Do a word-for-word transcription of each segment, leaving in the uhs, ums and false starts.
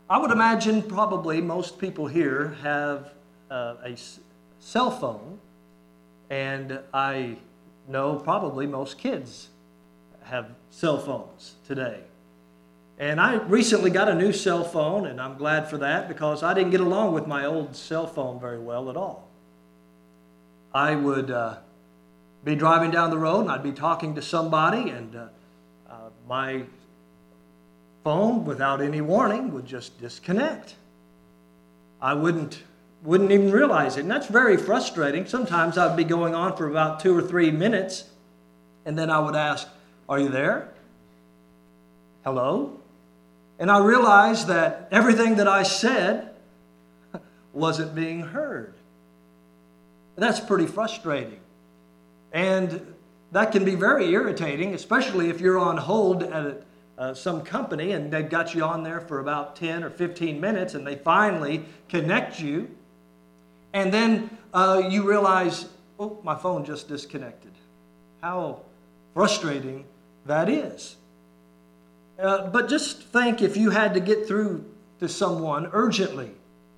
I would imagine probably most people here have uh, a s- cell phone, and I know probably most kids have cell phones today. And I recently got a new cell phone, and I'm glad for that because I didn't get along with my old cell phone very well at all. I would uh, be driving down the road, and I'd be talking to somebody, and uh, uh, my phone, without any warning, would just disconnect. I wouldn't wouldn't even realize it, and that's very frustrating. Sometimes I'd be going on for about two or three minutes, and then I would ask, "Are you there? Hello?" And I realized that everything that I said wasn't being heard. That's pretty frustrating. And that can be very irritating, especially if you're on hold at uh, some company and they've got you on there for about ten or fifteen minutes and they finally connect you. And then uh, you realize, oh, my phone just disconnected. How frustrating that is. Uh, but just think if you had to get through to someone urgently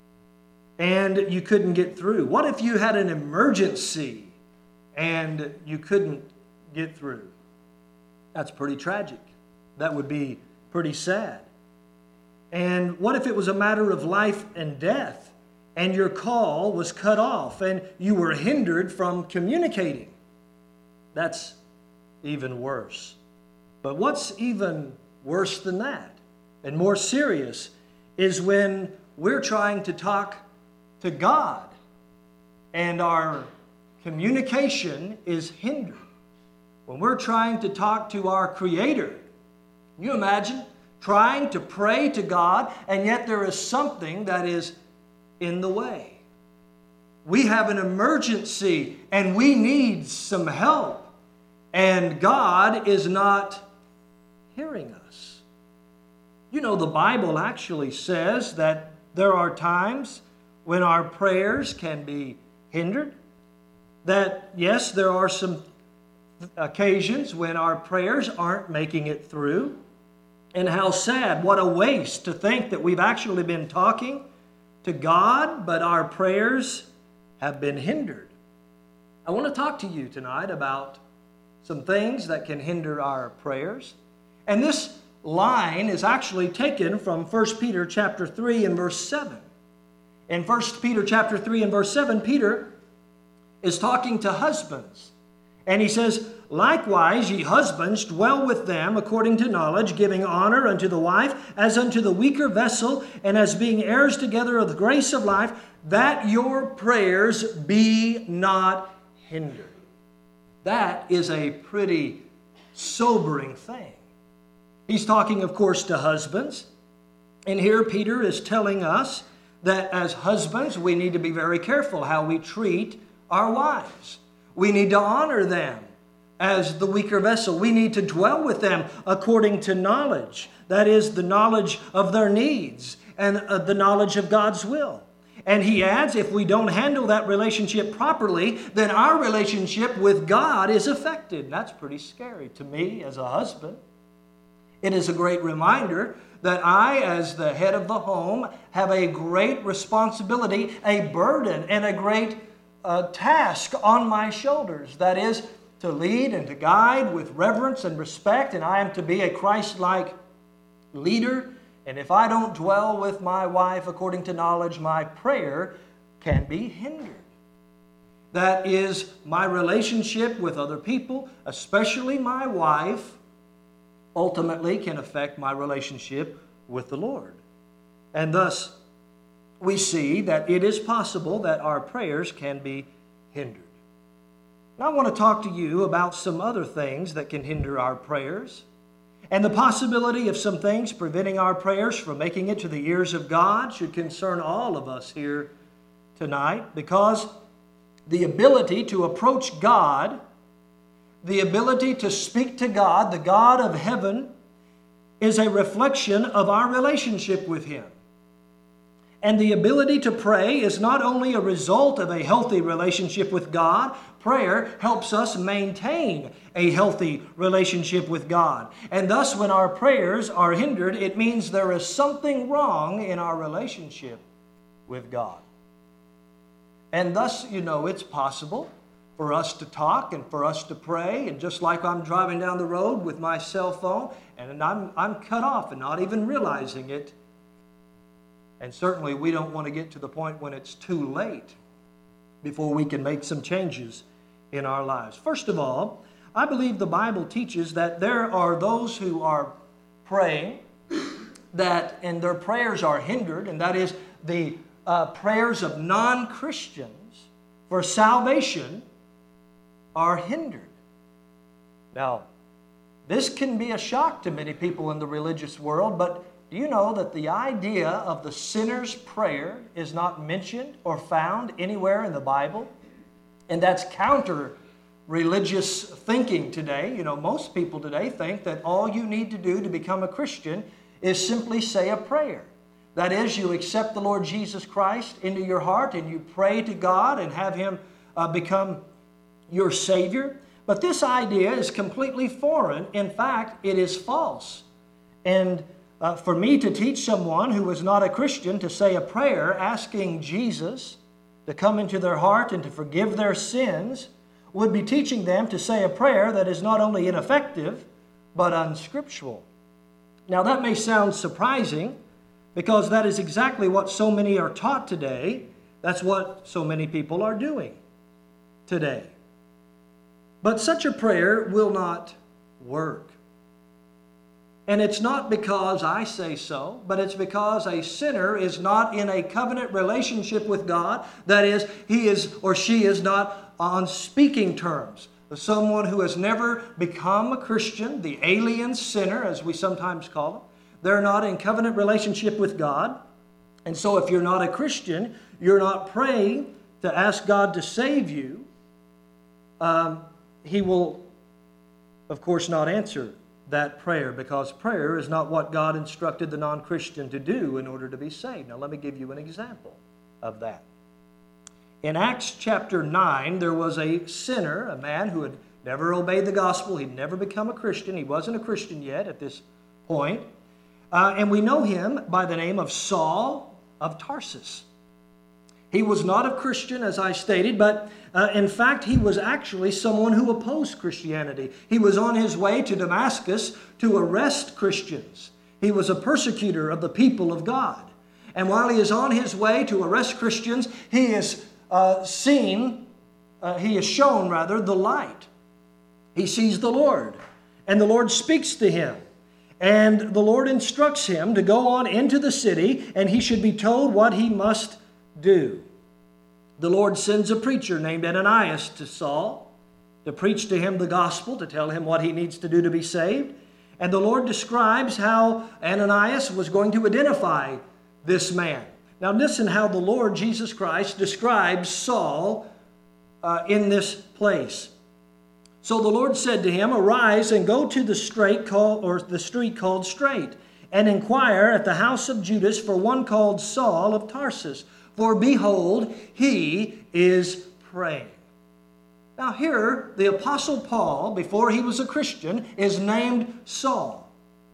and you couldn't get through. What if you had an emergency and you couldn't get through? That's pretty tragic. That would be pretty sad. And what if it was a matter of life and death and your call was cut off and you were hindered from communicating? That's even worse. But what's even worse than that, and more serious, is when we're trying to talk to God and our communication is hindered. When we're trying to talk to our Creator, can you imagine trying to pray to God and yet there is something that is in the way? We have an emergency and we need some help, and God is not hearing us. You know, the Bible actually says that there are times when our prayers can be hindered. That, yes, there are some occasions when our prayers aren't making it through. And how sad, what a waste to think that we've actually been talking to God, but our prayers have been hindered. I want to talk to you tonight about some things that can hinder our prayers. And this line is actually taken from First Peter chapter three and verse seven. In First Peter chapter three and verse seven, Peter is talking to husbands. And he says, "Likewise, ye husbands, dwell with them according to knowledge, giving honor unto the wife as unto the weaker vessel, and as being heirs together of the grace of life, that your prayers be not hindered." That is a pretty sobering thing. He's talking, of course, to husbands. And here Peter is telling us that as husbands, we need to be very careful how we treat our wives. We need to honor them as the weaker vessel. We need to dwell with them according to knowledge. That is, the knowledge of their needs and uh, the knowledge of God's will. And he adds, if we don't handle that relationship properly, then our relationship with God is affected. That's pretty scary to me as a husband. It is a great reminder that I, as the head of the home, have a great responsibility, a burden, and a great uh, task on my shoulders. That is, to lead and to guide with reverence and respect, and I am to be a Christ-like leader. And if I don't dwell with my wife according to knowledge, my prayer can be hindered. That is, my relationship with other people, especially my wife, ultimately can affect my relationship with the Lord. And thus, we see that it is possible that our prayers can be hindered. Now, I want to talk to you about some other things that can hinder our prayers, and the possibility of some things preventing our prayers from making it to the ears of God should concern all of us here tonight, because the ability to approach God, the ability to speak to God, the God of heaven, is a reflection of our relationship with Him. And the ability to pray is not only a result of a healthy relationship with God, prayer helps us maintain a healthy relationship with God. And thus, when our prayers are hindered, it means there is something wrong in our relationship with God. And thus, you know, it's possible for us to talk and for us to pray. And just like I'm driving down the road with my cell phone, and I'm, I'm cut off and not even realizing it. And certainly we don't want to get to the point when it's too late before we can make some changes in our lives. First of all, I believe the Bible teaches that there are those who are praying that, and their prayers are hindered, and that is the uh, prayers of non-Christians for salvation are hindered. Now, this can be a shock to many people in the religious world, but do you know that the idea of the sinner's prayer is not mentioned or found anywhere in the Bible? And that's counter-religious thinking today. You know, most people today think that all you need to do to become a Christian is simply say a prayer. That is, you accept the Lord Jesus Christ into your heart and you pray to God and have Him uh, become your Savior. But this idea is completely foreign. In fact, it is false. And Uh, for me to teach someone who is not a Christian to say a prayer asking Jesus to come into their heart and to forgive their sins would be teaching them to say a prayer that is not only ineffective, but unscriptural. Now that may sound surprising because that is exactly what so many are taught today. That's what so many people are doing today. But such a prayer will not work. And it's not because I say so, but it's because a sinner is not in a covenant relationship with God. That is, he is or she is not on speaking terms. Someone who has never become a Christian, the alien sinner, as we sometimes call them, they're not in covenant relationship with God. And so if you're not a Christian, you're not praying to ask God to save you, um, He will, of course, not answer that prayer, because prayer is not what God instructed the non-Christian to do in order to be saved. Now let me give you an example of that. In Acts chapter nine, there was a sinner, a man who had never obeyed the gospel. He'd never become a Christian. He wasn't a Christian yet at this point. Uh, and we know him by the name of Saul of Tarsus. He was not a Christian, as I stated, but uh, in fact, he was actually someone who opposed Christianity. He was on his way to Damascus to arrest Christians. He was a persecutor of the people of God. And while he is on his way to arrest Christians, he is uh, seen, uh, he is shown, rather, the light. He sees the Lord, and the Lord speaks to him. And the Lord instructs him to go on into the city, and he should be told what he must do. The Lord sends a preacher named Ananias to Saul to preach to him the gospel, to tell him what he needs to do to be saved. And the Lord describes how Ananias was going to identify this man. Now listen how the Lord Jesus Christ describes Saul uh, in this place. So the Lord said to him, "Arise and go to the straight called, or the street called Straight, and inquire at the house of Judas for one called Saul of Tarsus. For behold, he is praying." Now here, the Apostle Paul, before he was a Christian, is named Saul.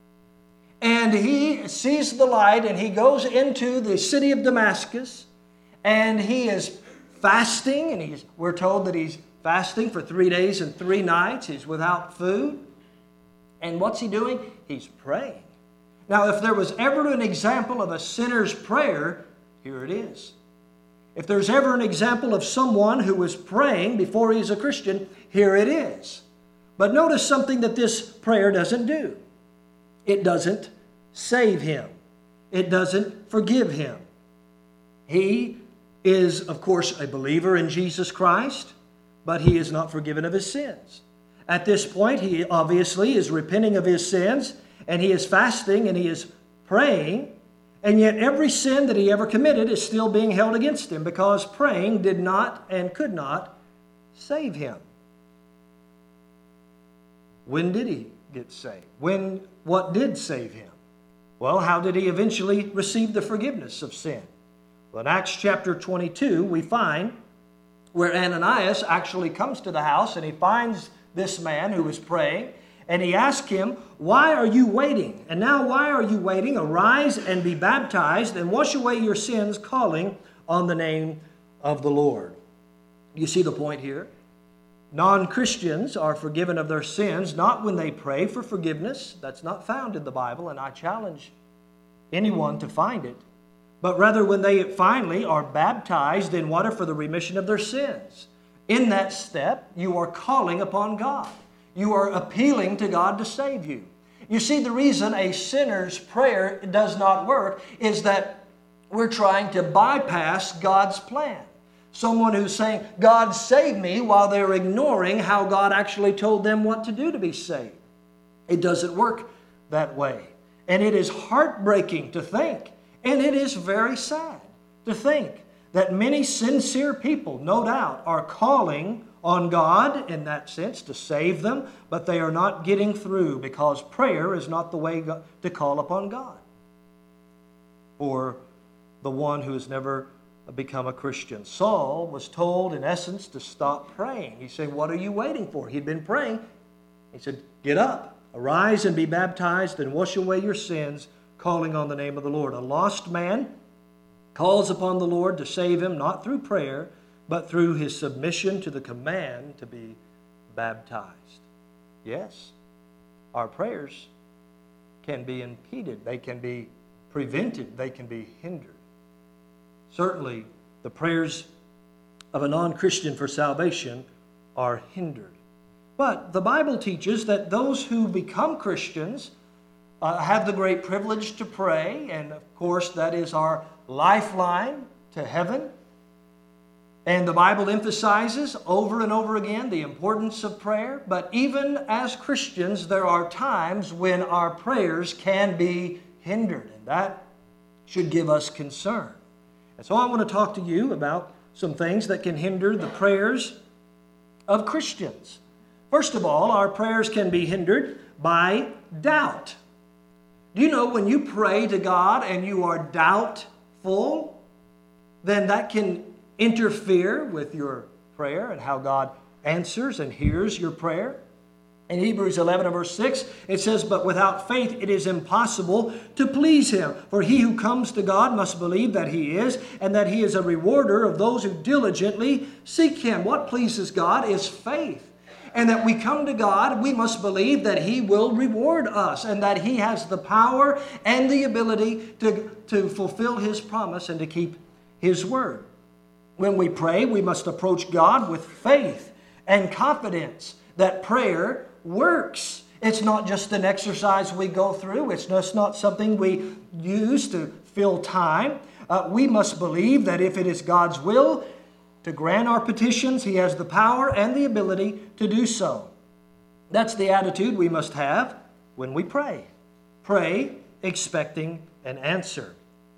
And he sees the light, and he goes into the city of Damascus, and he is fasting, and he's, we're told that he's fasting for three days and three nights. He's without food. And what's he doing? He's praying. Now, if there was ever an example of a sinner's prayer, here it is. If there's ever an example of someone who was praying before he's a Christian, here it is. But notice something that this prayer doesn't do. It doesn't save him. It doesn't forgive him. He is, of course, a believer in Jesus Christ, but he is not forgiven of his sins. At this point, he obviously is repenting of his sins, and he is fasting, and he is praying, and yet every sin that he ever committed is still being held against him, because praying did not and could not save him. When did he get saved? When, what did save him? Well, how did he eventually receive the forgiveness of sin? Well, in Acts chapter twenty-two, we find where Ananias actually comes to the house and he finds this man who was praying, and he asks him, "Why are you waiting? And now why are you waiting? Arise and be baptized and wash away your sins, calling on the name of the Lord." You see the point here? Non-Christians are forgiven of their sins not when they pray for forgiveness. That's not found in the Bible, and I challenge anyone to find it. But rather when they finally are baptized in water for the remission of their sins. In that step, you are calling upon God. You are appealing to God to save you. You see, the reason a sinner's prayer does not work is that we're trying to bypass God's plan. Someone who's saying, "God save me," while they're ignoring how God actually told them what to do to be saved. It doesn't work that way. And it is heartbreaking to think, and it is very sad to think, that many sincere people, no doubt, are calling on God in that sense to save them, but they are not getting through because prayer is not the way to call upon God for the one who has never become a Christian. Saul was told, in essence, to stop praying. He said, "What are you waiting for?" He'd been praying. He said, "Get up, arise and be baptized and wash away your sins, calling on the name of the Lord." A lost man calls upon the Lord to save him, not through prayer, but through his submission to the command to be baptized. Yes, our prayers can be impeded. They can be prevented. They can be hindered. Certainly, the prayers of a non-Christian for salvation are hindered. But the Bible teaches that those who become Christians uh, have the great privilege to pray, and of course that is our lifeline to heaven. And the Bible emphasizes over and over again the importance of prayer. But even as Christians, there are times when our prayers can be hindered, and that should give us concern. And so I want to talk to you about some things that can hinder the prayers of Christians. First of all, our prayers can be hindered by doubt. Do you know when you pray to God and you are doubtful, then that can interfere with your prayer and how God answers and hears your prayer? In Hebrews eleven and verse six, it says, "But without faith it is impossible to please Him. For he who comes to God must believe that He is, and that He is a rewarder of those who diligently seek Him." What pleases God is faith. And that we come to God, we must believe that He will reward us, and that He has the power and the ability to, to fulfill His promise and to keep His word. When we pray, we must approach God with faith and confidence that prayer works. It's not just an exercise we go through. It's just not something we use to fill time. Uh, we must believe that if it is God's will to grant our petitions, He has the power and the ability to do so. That's the attitude we must have when we pray. Pray expecting an answer.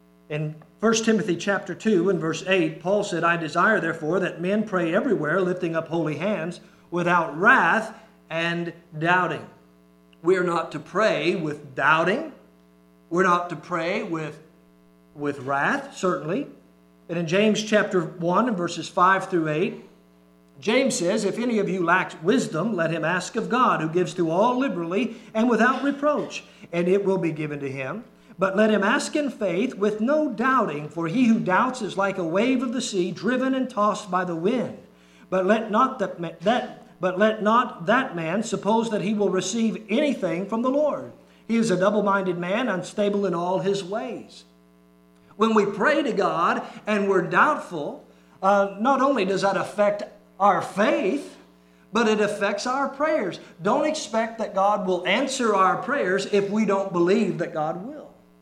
In First Timothy chapter two and verse eight, Paul said, "I desire therefore that men pray everywhere, lifting up holy hands, without wrath and doubting." We are not to pray with doubting. We're not to pray with, with wrath, certainly. And in James chapter one and verses five through eight, James says, "If any of you lacks wisdom, let him ask of God, who gives to all liberally and without reproach, and it will be given to him. But let him ask in faith with no doubting, for he who doubts is like a wave of the sea, driven and tossed by the wind. But let not that, that but let not that man suppose that he will receive anything from the Lord. He is a double-minded man, unstable in all his ways." When we pray to God and we're doubtful, uh, not only does that affect our faith, but it affects our prayers. Don't expect that God will answer our prayers if we don't believe that God will.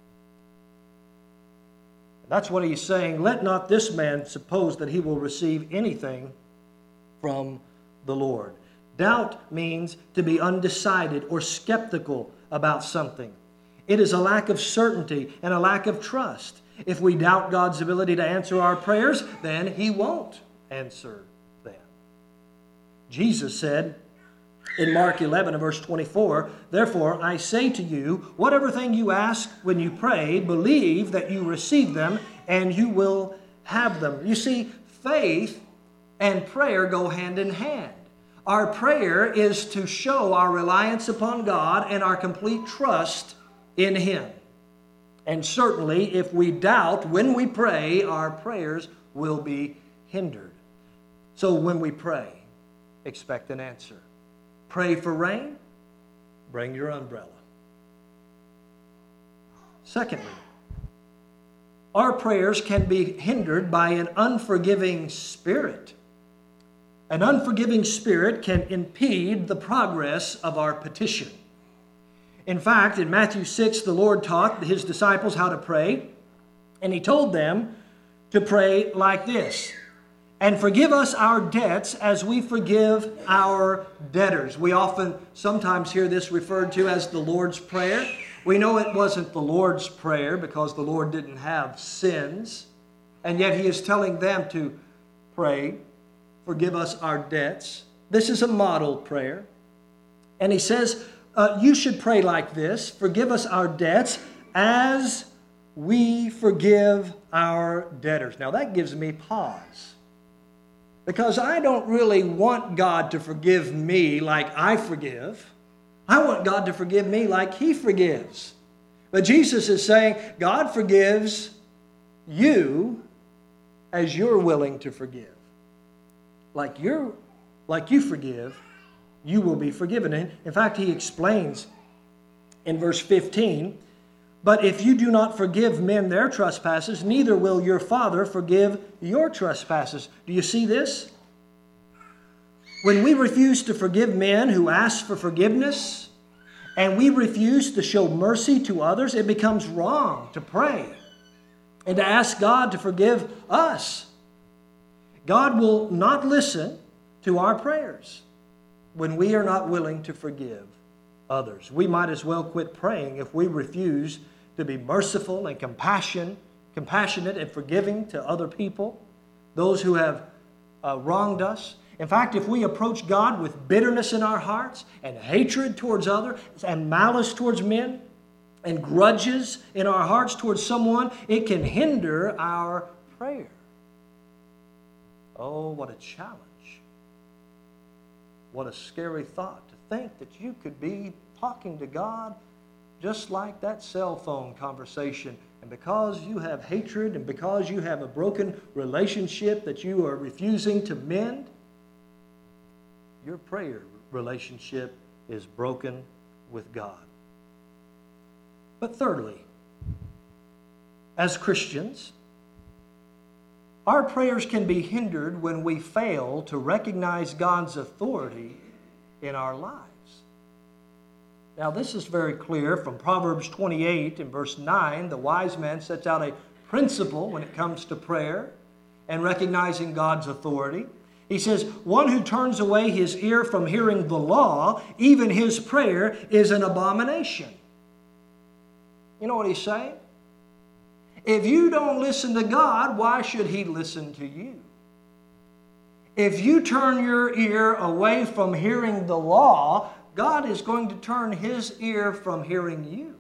That's what he's saying. Let not this man suppose that he will receive anything from the Lord. Doubt means to be undecided or skeptical about something. It is a lack of certainty and a lack of trust. If we doubt God's ability to answer our prayers, then He won't answer them. Jesus said in Mark eleven and verse twenty-four, "Therefore I say to you, whatever thing you ask when you pray, believe that you receive them, and you will have them. You see, faith and prayer go hand in hand. Our prayer is to show our reliance upon God and our complete trust in Him. And certainly, if we doubt when we pray, our prayers will be hindered. So when we pray, expect an answer. Pray for rain, bring your umbrella. Secondly, our prayers can be hindered by an unforgiving spirit. An unforgiving spirit can impede the progress of our petition. In fact, in Matthew six, the Lord taught His disciples how to pray, and He told them to pray like this: "And forgive us our debts as we forgive our debtors." We often sometimes hear this referred to as the Lord's Prayer. We know it wasn't the Lord's Prayer because the Lord didn't have sins, and yet He is telling them to pray, "Forgive us our debts." This is a model prayer. And He says, uh, you should pray like this: "Forgive us our debts as we forgive our debtors." Now that gives me pause, because I don't really want God to forgive me like I forgive. I want God to forgive me like He forgives. But Jesus is saying God forgives you as you're willing to forgive. Like you're, like you forgive, you will be forgiven. And in fact, He explains in verse fifteen, "But if you do not forgive men their trespasses, neither will your Father forgive your trespasses." Do you see this? When we refuse to forgive men who ask for forgiveness, and we refuse to show mercy to others, it becomes wrong to pray and to ask God to forgive us. God will not listen to our prayers when we are not willing to forgive others. We might as well quit praying if we refuse to be merciful and compassion, compassionate and forgiving to other people, those who have uh, wronged us. In fact, if we approach God with bitterness in our hearts and hatred towards others and malice towards men and grudges in our hearts towards someone, it can hinder our prayer. Oh, what a challenge. What a scary thought to think that you could be talking to God just like that cell phone conversation. And because you have hatred and because you have a broken relationship that you are refusing to mend, your prayer relationship is broken with God. But thirdly, as Christians, our prayers can be hindered when we fail to recognize God's authority in our lives. Now, this is very clear from Proverbs twenty-eight and verse nine. The wise man sets out a principle when it comes to prayer and recognizing God's authority. He says, "One who turns away his ear from hearing the law, even his prayer is an abomination." You know what he's saying? If you don't listen to God, why should He listen to you? If you turn your ear away from hearing the law, God is going to turn His ear from hearing you.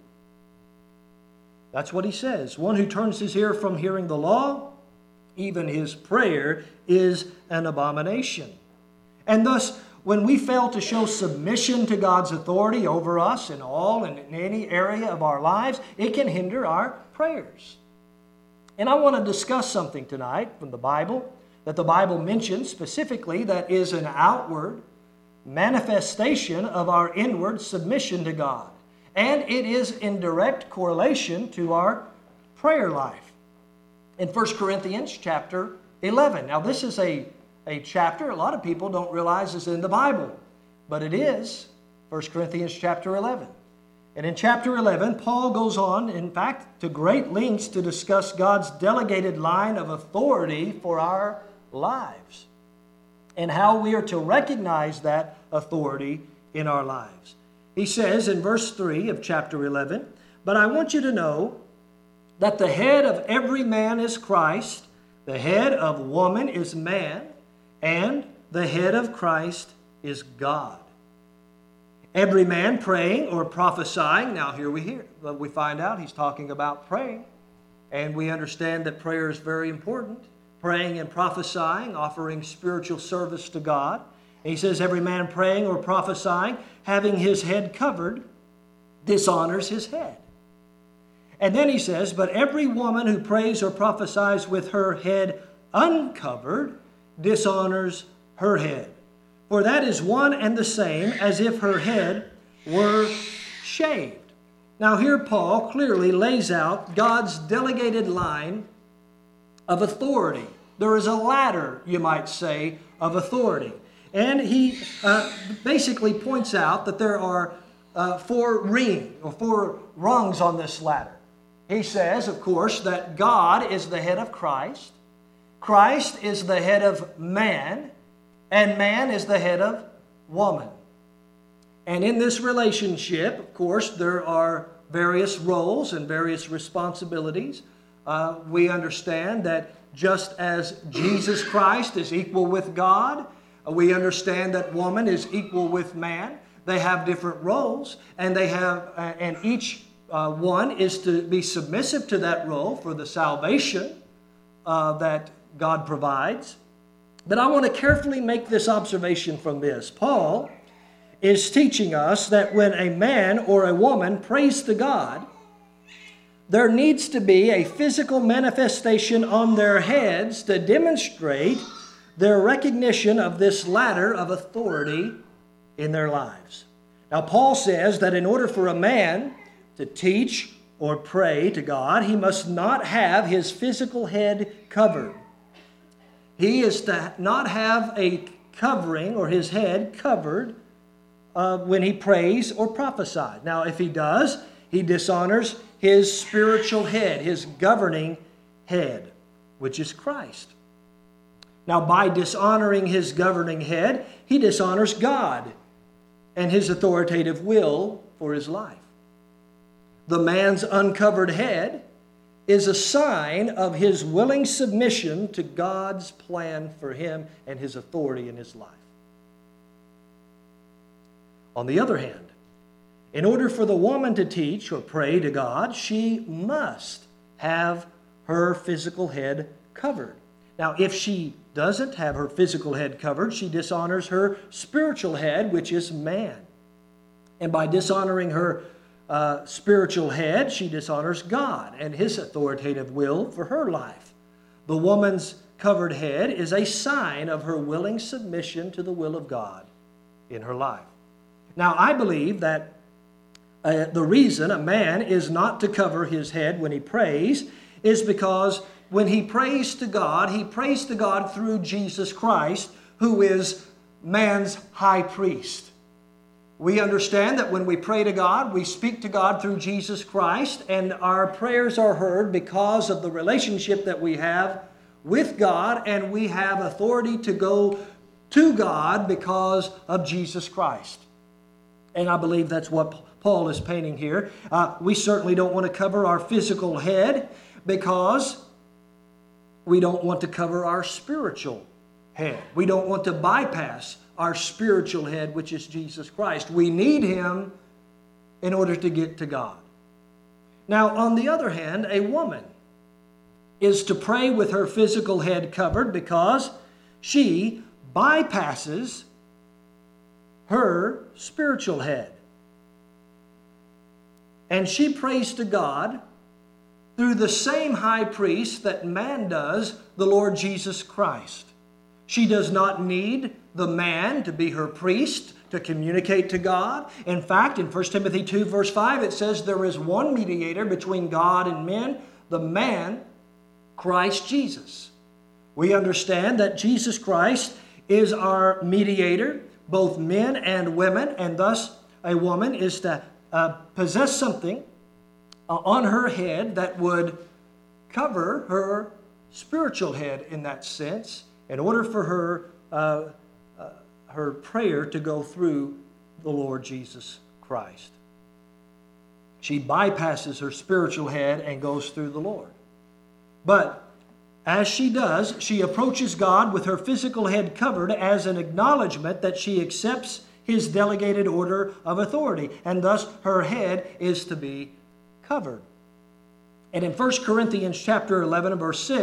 That's what He says. One who turns his ear from hearing the law, even his prayer is an abomination. And thus, when we fail to show submission to God's authority over us in all and in any area of our lives, it can hinder our prayers. And I want to discuss something tonight from the Bible that the Bible mentions specifically that is an outward manifestation of our inward submission to God. And it is in direct correlation to our prayer life. In First Corinthians chapter eleven. Now this is a, a chapter a lot of people don't realize is in the Bible. But it is First Corinthians chapter eleven. And in chapter eleven, Paul goes on, in fact, to great lengths to discuss God's delegated line of authority for our lives and how we are to recognize that authority in our lives. He says in verse three of chapter eleven, "But I want you to know that the head of every man is Christ, the head of woman is man, and the head of Christ is God. Every man praying or prophesying," now here we hear, we find out he's talking about praying, and we understand that prayer is very important. praying and prophesying, offering spiritual service to God. And he says, every man praying or prophesying, having his head covered, dishonors his head. And then he says, but every woman who prays or prophesies with her head uncovered dishonors her head. For that is one and the same as if her head were shaved. Now here Paul clearly lays out God's delegated line of authority. There is a ladder, you might say, of authority. And he uh, basically points out that there are uh, four rings or four rungs on this ladder. He says, of course, that God is the head of Christ. Christ is the head of man. And man is the head of woman. And in this relationship, of course, there are various roles and various responsibilities. Uh, we understand that just as Jesus Christ is equal with God, uh, we understand that woman is equal with man. They have different roles, and they have, uh, and each uh, one is to be submissive to that role for the salvation uh, that God provides. But I want to carefully make this observation from this. Paul is teaching us that when a man or a woman prays to God, there needs to be a physical manifestation on their heads to demonstrate their recognition of this ladder of authority in their lives. Now, Paul says that in order for a man to teach or pray to God, he must not have his physical head covered. He is to not have a covering or his head covered uh, when he prays or prophesies. Now, if he does, he dishonors his spiritual head, his governing head, which is Christ. Now, by dishonoring his governing head, he dishonors God and his authoritative will for his life. The man's uncovered head is a sign of his willing submission to God's plan for him and his authority in his life. On the other hand, in order for the woman to teach or pray to God, she must have her physical head covered. Now, if she doesn't have her physical head covered, she dishonors her spiritual head, which is man. And by dishonoring her Uh, spiritual head, she dishonors God and his authoritative will for her life. The woman's covered head is a sign of her willing submission to the will of God in her life. Now, I believe that uh, the reason a man is not to cover his head when he prays is because when he prays to God, he prays to God through Jesus Christ, who is man's high priest. We understand that when we pray to God, we speak to God through Jesus Christ, and our prayers are heard because of the relationship that we have with God, and we have authority to go to God because of Jesus Christ. And I believe that's what Paul is painting here. Uh, we certainly don't want to cover our physical head because we don't want to cover our spiritual head. We don't want to bypass our spiritual head, which is Jesus Christ. We need him in order to get to God. Now, on the other hand, a woman is to pray with her physical head covered because she bypasses her spiritual head. And she prays to God through the same high priest that man does, the Lord Jesus Christ. She does not need the man to be her priest to communicate to God. In fact, in First Timothy two, verse five, it says there is one mediator between God and men, the man, Christ Jesus. We understand that Jesus Christ is our mediator, both men and women, and thus a woman is to uh, possess something uh, on her head that would cover her spiritual head in that sense, in order for her uh, uh, her prayer to go through the Lord Jesus Christ. She bypasses her spiritual head and goes through the Lord. But as she does, she approaches God with her physical head covered as an acknowledgement that she accepts his delegated order of authority, and thus her head is to be covered. And in First Corinthians chapter eleven and verse six,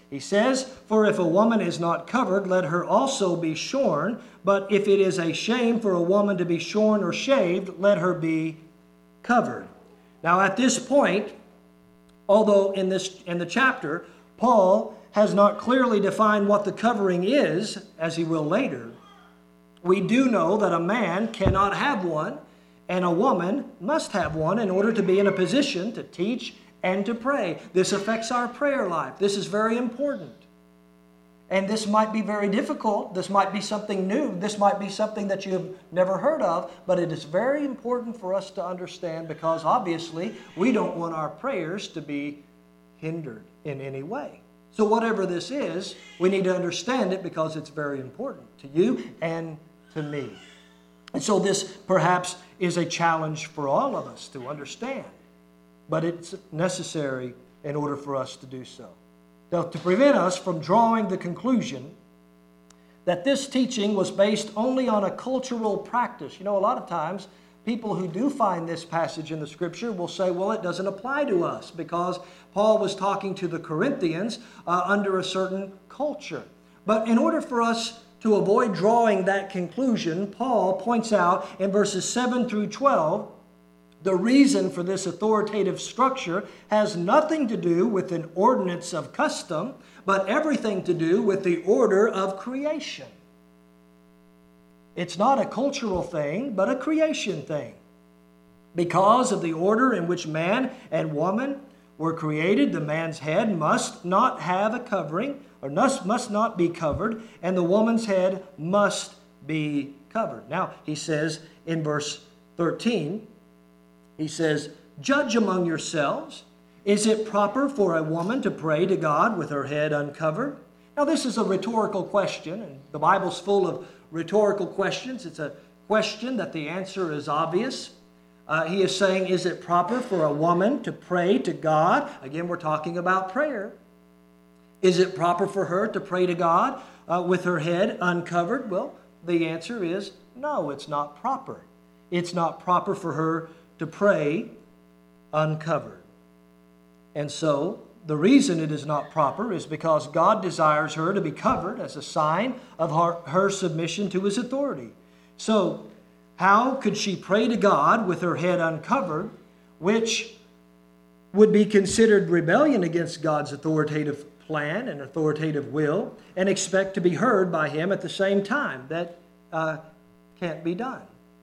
He says, "For if a woman is not covered, let her also be shorn. But if it is a shame for a woman to be shorn or shaved, let her be covered." Now at this point, although in this in the chapter, Paul has not clearly defined what the covering is, as he will later, we do know that a man cannot have one, and a woman must have one in order to be in a position to teach and to pray. This affects our prayer life. This is very important. And this might be very difficult. This might be something new. This might be something that you have never heard of. But it is very important for us to understand, because obviously we don't want our prayers to be hindered in any way. So whatever this is, we need to understand it, because it's very important to you and to me. And so this perhaps is a challenge for all of us to understand. But it's necessary in order for us to do so. Now, to prevent us from drawing the conclusion that this teaching was based only on a cultural practice. You know, a lot of times people who do find this passage in the Scripture will say, well, it doesn't apply to us because Paul was talking to the Corinthians uh, under a certain culture. But in order for us to avoid drawing that conclusion, Paul points out in verses seven through twelve, the reason for this authoritative structure has nothing to do with an ordinance of custom, but everything to do with the order of creation. It's not a cultural thing, but a creation thing. Because of the order in which man and woman were created, the man's head must not have a covering, or must, must not be covered, and the woman's head must be covered. Now, he says in verse thirteen, he says, "Judge among yourselves. Is it proper for a woman to pray to God with her head uncovered?" Now, this is a rhetorical question, and the Bible's full of rhetorical questions. It's a question that the answer is obvious. Uh, he is saying, is it proper for a woman to pray to God? Again, we're talking about prayer. Is it proper for her to pray to God uh, with her head uncovered? Well, the answer is no, it's not proper. It's not proper for her to pray uncovered. And so, the reason it is not proper is because God desires her to be covered as a sign of her, her submission to His authority. So, how could she pray to God with her head uncovered, which would be considered rebellion against God's authoritative plan and authoritative will, and expect to be heard by Him at the same time? That uh, can't be done.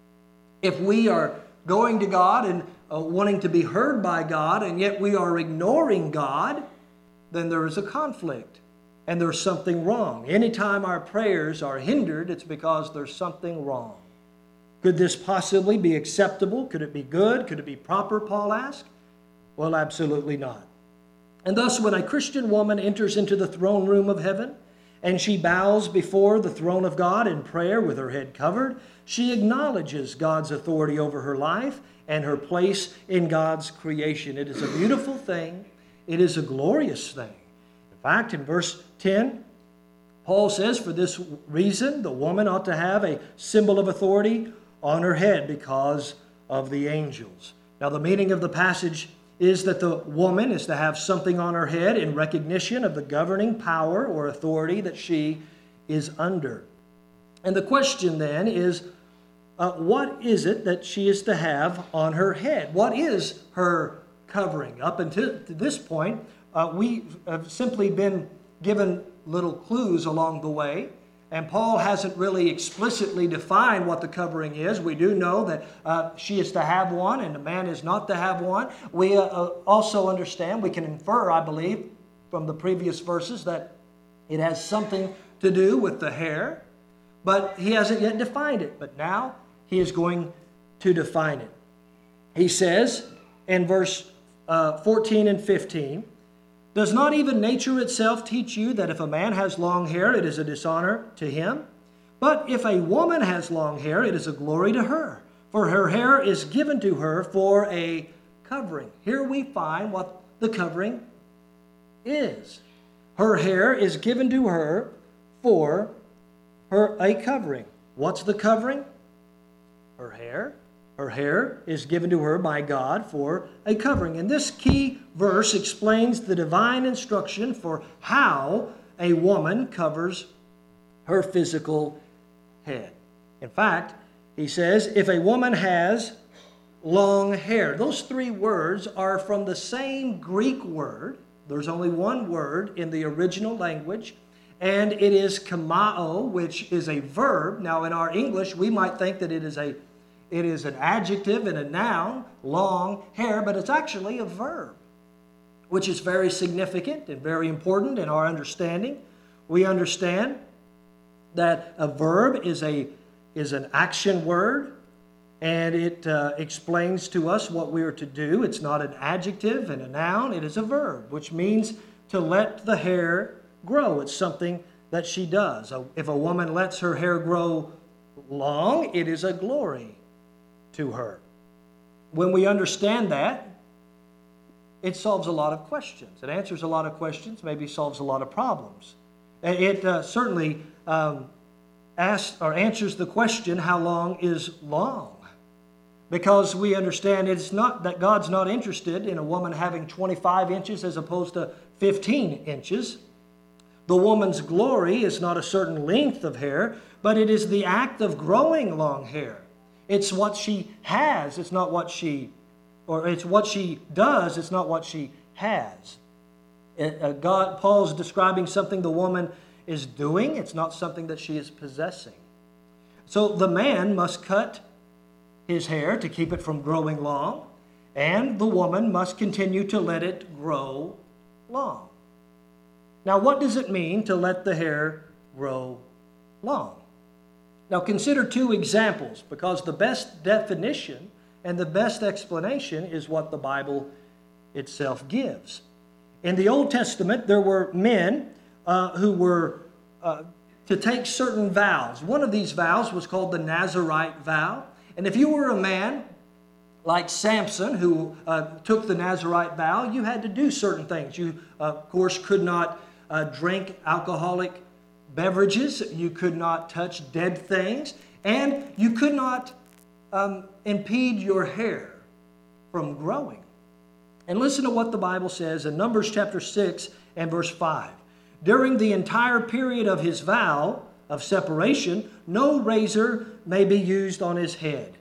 If we are going to God and uh, wanting to be heard by God, and yet we are ignoring God, then there is a conflict and there's something wrong. Anytime our prayers are hindered, it's because there's something wrong. Could this possibly be acceptable? Could it be good? Could it be proper, Paul asked? Well, absolutely not. And thus, when a Christian woman enters into the throne room of heaven and she bows before the throne of God in prayer with her head covered, she acknowledges God's authority over her life and her place in God's creation. It is a beautiful thing. It is a glorious thing. In fact, in verse ten, Paul says, for this reason, the woman ought to have a symbol of authority on her head because of the angels. Now, the meaning of the passage is that the woman is to have something on her head in recognition of the governing power or authority that she is under. And the question then is, uh, what is it that she is to have on her head? What is her covering? Up until this point, uh, we have simply been given little clues along the way, and Paul hasn't really explicitly defined what the covering is. We do know that uh, she is to have one and the man is not to have one. We uh, also understand, we can infer, I believe, from the previous verses that it has something to do with the hair, but he hasn't yet defined it. But now he is going to define it. He says in verse uh, fourteen and fifteen, does not even nature itself teach you that if a man has long hair, it is a dishonor to him? But if a woman has long hair, it is a glory to her, for her hair is given to her for a covering. Here we find what the covering is. Her hair is given to her for her a covering. What's the covering? Her hair. Her hair is given to her by God for a covering. And this key verse explains the divine instruction for how a woman covers her physical head. In fact, he says, if a woman has long hair. Those three words are from the same Greek word. There's only one word in the original language, and it is kamao, which is a verb. Now, in our English, we might think that it is a it is an adjective and a noun, long hair, but it's actually a verb, which is very significant and very important in our understanding. We understand that a verb is a is an action word, and it uh, explains to us what we are to do. It's not an adjective and a noun, it is a verb, which means to let the hair grow. It's something that she does. If a woman lets her hair grow long, it is a glory to her. When we understand that, it solves a lot of questions. It answers a lot of questions, maybe solves a lot of problems. It uh, certainly um, asks or answers the question, how long is long? Because we understand it's not that God's not interested in a woman having twenty-five inches as opposed to fifteen inches. The woman's glory is not a certain length of hair, but it is the act of growing long hair. It's what she has, it's not what she, or it's what she does, it's not what she has. It, uh, God, Paul's describing something the woman is doing, it's not something that she is possessing. So the man must cut his hair to keep it from growing long, and the woman must continue to let it grow long. Now, what does it mean to let the hair grow long? Now, consider two examples, because the best definition and the best explanation is what the Bible itself gives. In the Old Testament, there were men uh, who were uh, to take certain vows. One of these vows was called the Nazirite vow. And if you were a man like Samson, who uh, took the Nazirite vow, you had to do certain things. You, uh, of course, could not uh, drink alcoholic beverages. You could not touch dead things. And you could not um, impede your hair from growing. And listen to what the Bible says in Numbers chapter six and verse five. During the entire period of his vow of separation, no razor may be used on his head.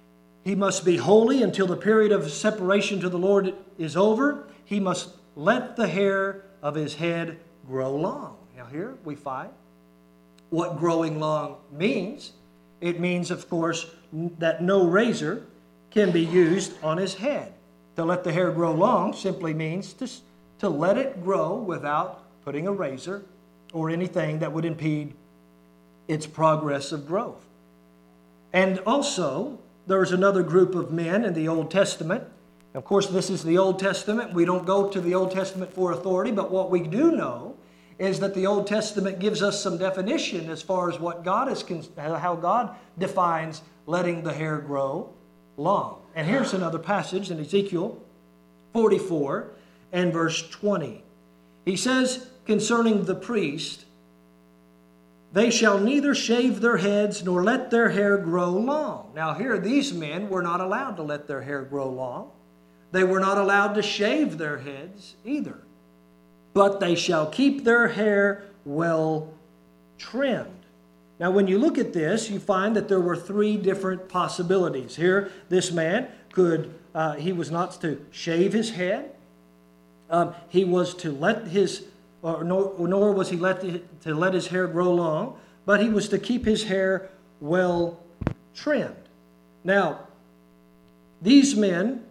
He must be holy until the period of separation to the Lord is over. He must let the hair of his head grow long. Now here we find what growing long means. It means, of course, that no razor can be used on his head. To let the hair grow long simply means to, to let it grow without putting a razor or anything that would impede its progress of growth. And also, there's another group of men in the Old Testament. Of course, this is the Old Testament. We don't go to the Old Testament for authority, but what we do know is that the Old Testament gives us some definition as far as what God is, how God defines letting the hair grow long. And here's another passage in Ezekiel forty-four and verse twenty. He says concerning the priest, they shall neither shave their heads nor let their hair grow long. Now here, these men were not allowed to let their hair grow long. They were not allowed to shave their heads either. But they shall keep their hair well trimmed. Now when you look at this, you find that there were three different possibilities. Here, this man could, uh, he was not to shave his head. Um, he was to let his Or nor, nor was he let the, to let his hair grow long, but he was to keep his hair well trimmed. Now, these men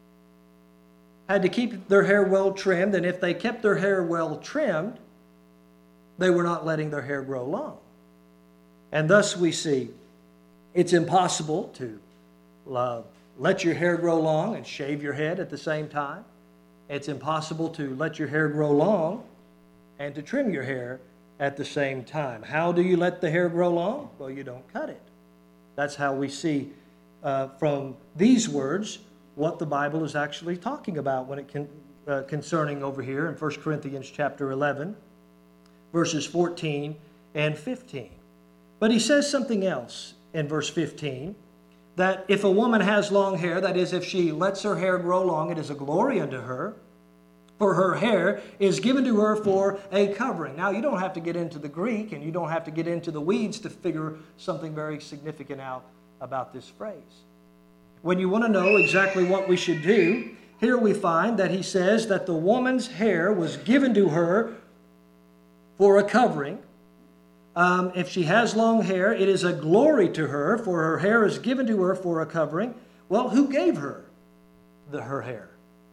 had to keep their hair well trimmed, and if they kept their hair well trimmed, they were not letting their hair grow long. And thus we see it's impossible to uh, let your hair grow long and shave your head at the same time. It's impossible to let your hair grow long and to trim your hair at the same time. How do you let the hair grow long? Well, you don't cut it. That's how we see uh, from these words what the Bible is actually talking about when it can, uh, concerning over here in First Corinthians chapter eleven, verses fourteen and fifteen. But he says something else in verse fifteen. that if a woman has long hair, that is, if she lets her hair grow long, it is a glory unto her. For her hair is given to her for a covering. Now, you don't have to get into the Greek, and you don't have to get into the weeds to figure something very significant out about this phrase. When you want to know exactly what we should do, here we find that he says that the woman's hair was given to her for a covering. Um, if she has long hair, it is a glory to her, for her hair is given to her for a covering. Well, who gave her the, her hair?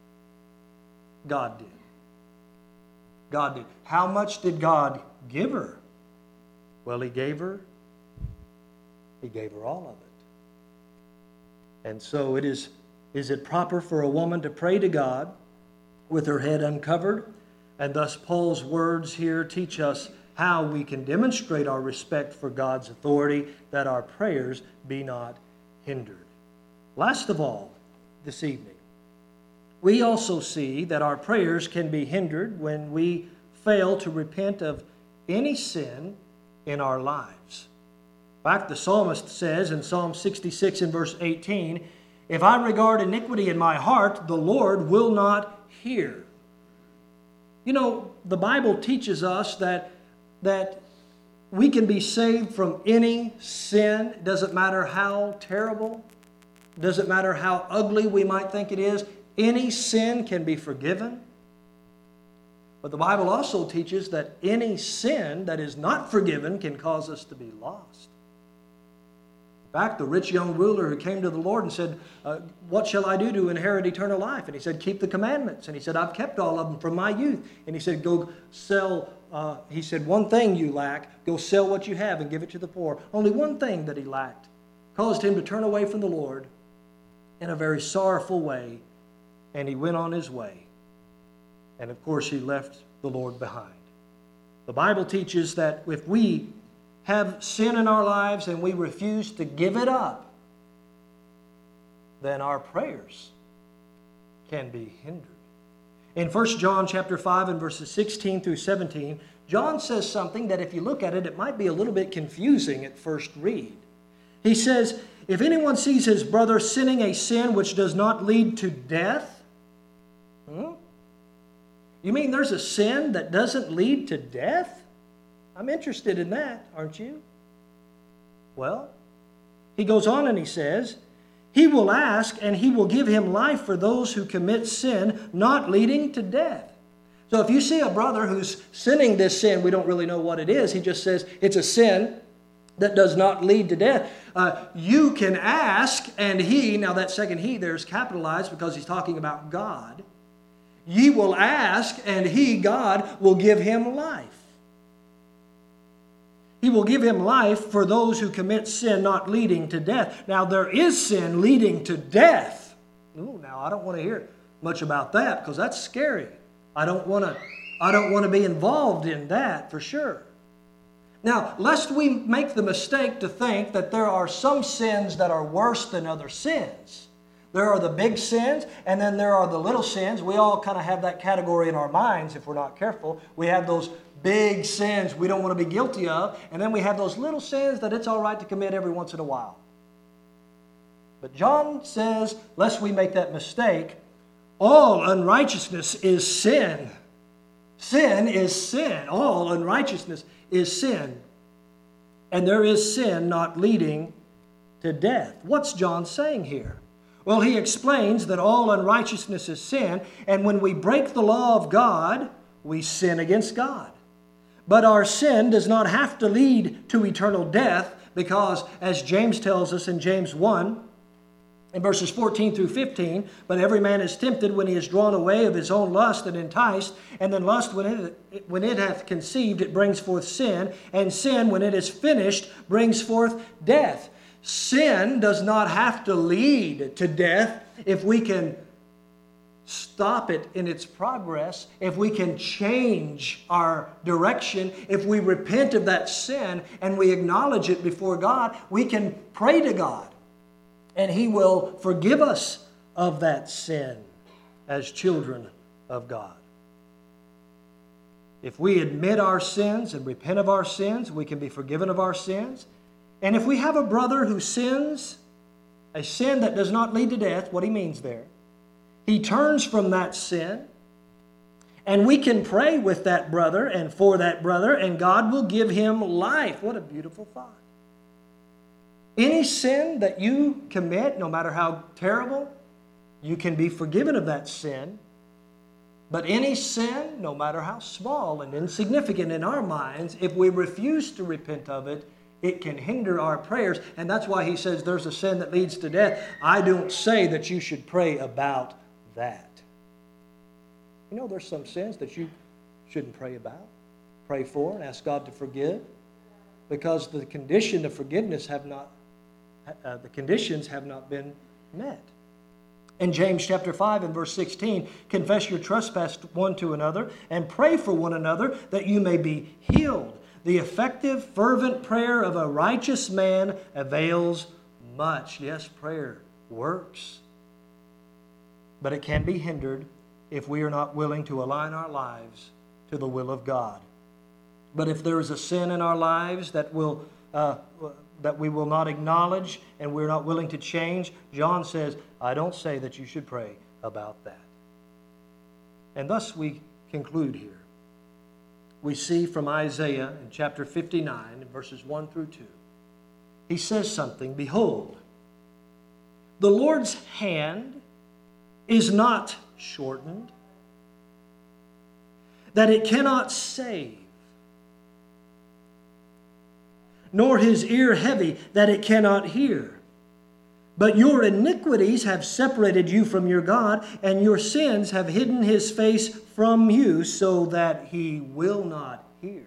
God did. God did. How much did God give her? Well, He gave her, He gave her all of it. And so it is, is it proper for a woman to pray to God with her head uncovered? And thus Paul's words here teach us how we can demonstrate our respect for God's authority, that our prayers be not hindered. Last of all, this evening, we also see that our prayers can be hindered when we fail to repent of any sin in our lives. In fact, the psalmist says in Psalm sixty-six and verse eighteen, "If I regard iniquity in my heart, the Lord will not hear." You know, the Bible teaches us that, that we can be saved from any sin. It doesn't matter how terrible, it doesn't matter how ugly we might think it is. Any sin can be forgiven. But the Bible also teaches that any sin that is not forgiven can cause us to be lost. In fact, the rich young ruler who came to the Lord and said, uh, "What shall I do to inherit eternal life?" And he said, "Keep the commandments." And he said, "I've kept all of them from my youth." And he said, "Go sell," uh, he said, "one thing you lack. Go sell what you have and give it to the poor." Only one thing that he lacked caused him to turn away from the Lord in a very sorrowful way. And he went on his way. And of course, he left the Lord behind. The Bible teaches that if we have sin in our lives and we refuse to give it up, then our prayers can be hindered. In First John chapter five and verses sixteen through seventeen, John says something that if you look at it, it might be a little bit confusing at first read. He says, "If anyone sees his brother sinning a sin which does not lead to death," Hmm? You mean there's a sin that doesn't lead to death? I'm interested in that, aren't you? Well, he goes on and he says, "He will ask and he will give him life for those who commit sin not leading to death." So if you see a brother who's sinning this sin, we don't really know what it is. He just says it's a sin that does not lead to death. Uh, you can ask and he, now that second he there is capitalized because he's talking about God. Ye will ask, and he, God, will give him life. He will give him life for those who commit sin not leading to death. Now, there is sin leading to death. Ooh, now, I don't want to hear much about that because that's scary. I don't want to, I don't want to be involved in that for sure. Now, lest we make the mistake to think that there are some sins that are worse than other sins. There are the big sins, and then there are the little sins. We all kind of have that category in our minds if we're not careful. We have those big sins we don't want to be guilty of, and then we have those little sins that it's all right to commit every once in a while. But John says, lest we make that mistake, all unrighteousness is sin. Sin is sin. All unrighteousness is sin. And there is sin not leading to death. What's John saying here? Well, he explains that all unrighteousness is sin, and when we break the law of God, we sin against God. But our sin does not have to lead to eternal death because, as James tells us in James one, in verses fourteen through fifteen, "But every man is tempted when he is drawn away of his own lust and enticed, and then lust, when it, when it hath conceived, it brings forth sin, and sin, when it is finished, brings forth death." Sin does not have to lead to death if we can stop it in its progress, if we can change our direction, if we repent of that sin and we acknowledge it before God, we can pray to God and He will forgive us of that sin as children of God. If we admit our sins and repent of our sins, we can be forgiven of our sins. And if we have a brother who sins a sin that does not lead to death, what he means there. He turns from that sin, and we can pray with that brother and for that brother, and God will give him life. What a beautiful thought. Any sin that you commit, no matter how terrible, you can be forgiven of that sin. But any sin, no matter how small and insignificant in our minds, if we refuse to repent of it, it can hinder our prayers. And that's why he says there's a sin that leads to death. I don't say that you should pray about that. You know, there's some sins that you shouldn't pray about. Pray for and ask God to forgive, because the condition of forgiveness have not, uh, the conditions have not been met. In James chapter five and verse sixteen, confess your trespass one to another and pray for one another that you may be healed. The effective, fervent prayer of a righteous man avails much. Yes, prayer works. But it can be hindered if we are not willing to align our lives to the will of God. But if there is a sin in our lives that will uh, that we will not acknowledge and we're not willing to change, John says, I don't say that you should pray about that. And thus we conclude here. We see from Isaiah in chapter fifty-nine, verses one through two, he says something, behold, the Lord's hand is not shortened, that it cannot save, nor his ear heavy, that it cannot hear. But your iniquities have separated you from your God, and your sins have hidden his face from you, so that he will not hear.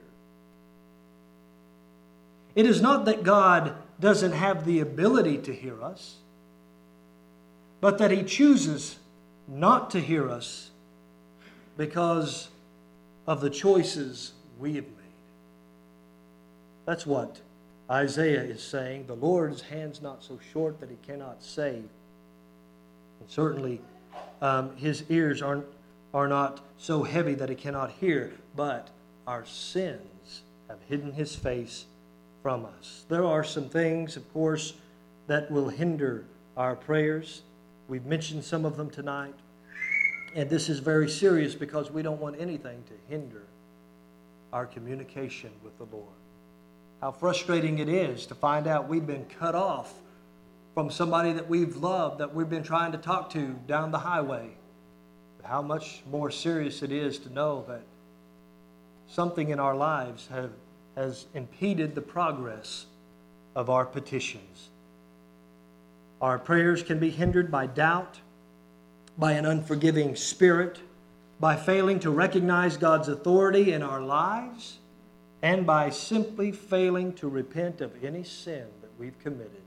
It is not that God doesn't have the ability to hear us, but that he chooses not to hear us because of the choices we have made. That's what Isaiah is saying. The Lord's hand's not so short that he cannot save. And certainly um, his ears aren't, are not so heavy that he cannot hear, but our sins have hidden his face from us. There are some things, of course, that will hinder our prayers. We've mentioned some of them tonight. And this is very serious because we don't want anything to hinder our communication with the Lord. How frustrating it is to find out we've been cut off from somebody that we've loved, that we've been trying to talk to down the highway. But how much more serious it is to know that something in our lives have, has impeded the progress of our petitions. Our prayers can be hindered by doubt, by an unforgiving spirit, by failing to recognize God's authority in our lives, and by simply failing to repent of any sin that we've committed.